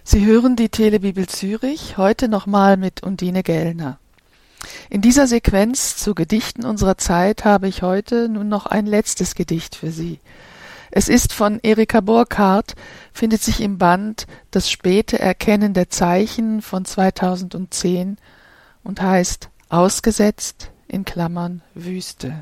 Sie hören die Telebibel Zürich, heute nochmal mit Undine Gellner. In dieser Sequenz zu Gedichten unserer Zeit habe ich heute nun noch ein letztes Gedicht für Sie. Es ist von Erika Burkhardt, findet sich im Band Das späte Erkennen der Zeichen von 2010 und heißt Ausgesetzt in Klammern Wüste.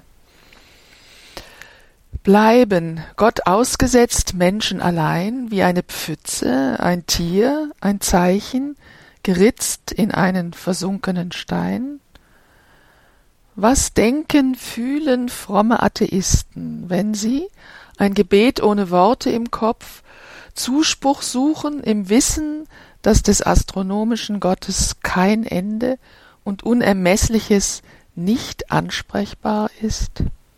Bleiben, Gott ausgesetzt, Menschen allein, wie eine Pfütze, ein Tier, ein Zeichen, geritzt in einen versunkenen Stein? Was denken, fühlen fromme Atheisten, wenn sie, ein Gebet ohne Worte im Kopf, Zuspruch suchen im Wissen, dass des astronomischen Gottes kein Ende und Unermessliches nicht ansprechbar ist?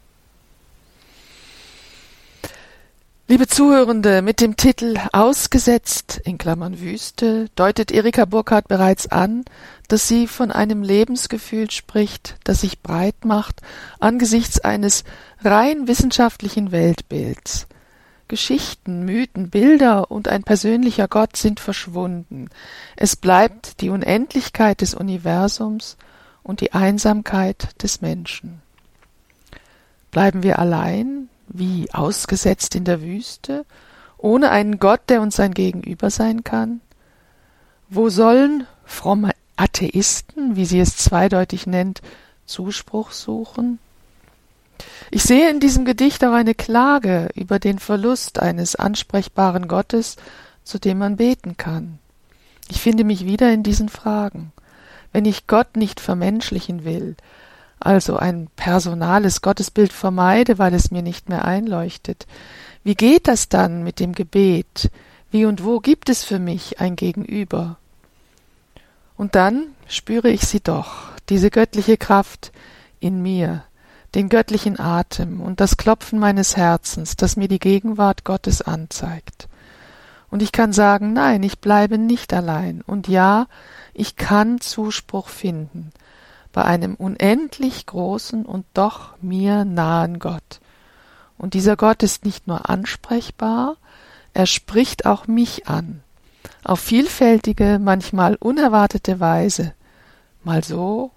Liebe Zuhörende, mit dem Titel Ausgesetzt in Klammern Wüste deutet Erika Burkhardt bereits an, dass sie von einem Lebensgefühl spricht, das sich breit macht angesichts eines rein wissenschaftlichen Weltbilds. Geschichten, Mythen, Bilder und ein persönlicher Gott sind verschwunden. Es bleibt die Unendlichkeit des Universums und die Einsamkeit des Menschen. Bleiben wir allein, wie ausgesetzt in der Wüste, ohne einen Gott, der uns ein Gegenüber sein kann? Wo sollen fromme Atheisten, wie sie es zweideutig nennt, Zuspruch suchen? Ich sehe in diesem Gedicht auch eine Klage über den Verlust eines ansprechbaren Gottes, zu dem man beten kann. Ich finde mich wieder in diesen Fragen. Wenn ich Gott nicht vermenschlichen will, also ein personales Gottesbild vermeide, weil es mir nicht mehr einleuchtet, wie geht das dann mit dem Gebet? Wie und wo gibt es für mich ein Gegenüber? Und dann spüre ich sie doch, diese göttliche Kraft in mir, den göttlichen Atem und das Klopfen meines Herzens, das mir die Gegenwart Gottes anzeigt. Und ich kann sagen, nein, ich bleibe nicht allein. Und ja, ich kann Zuspruch finden bei einem unendlich großen und doch mir nahen Gott. Und dieser Gott ist nicht nur ansprechbar, er spricht auch mich an, auf vielfältige, manchmal unerwartete Weise, mal so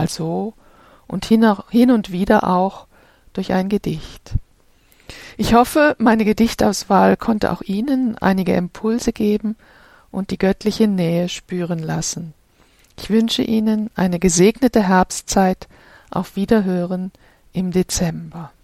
und hin und wieder auch durch ein Gedicht. Ich hoffe, meine Gedichtauswahl konnte auch Ihnen einige Impulse geben und die göttliche Nähe spüren lassen. Ich wünsche Ihnen eine gesegnete Herbstzeit, auf Wiederhören im Dezember.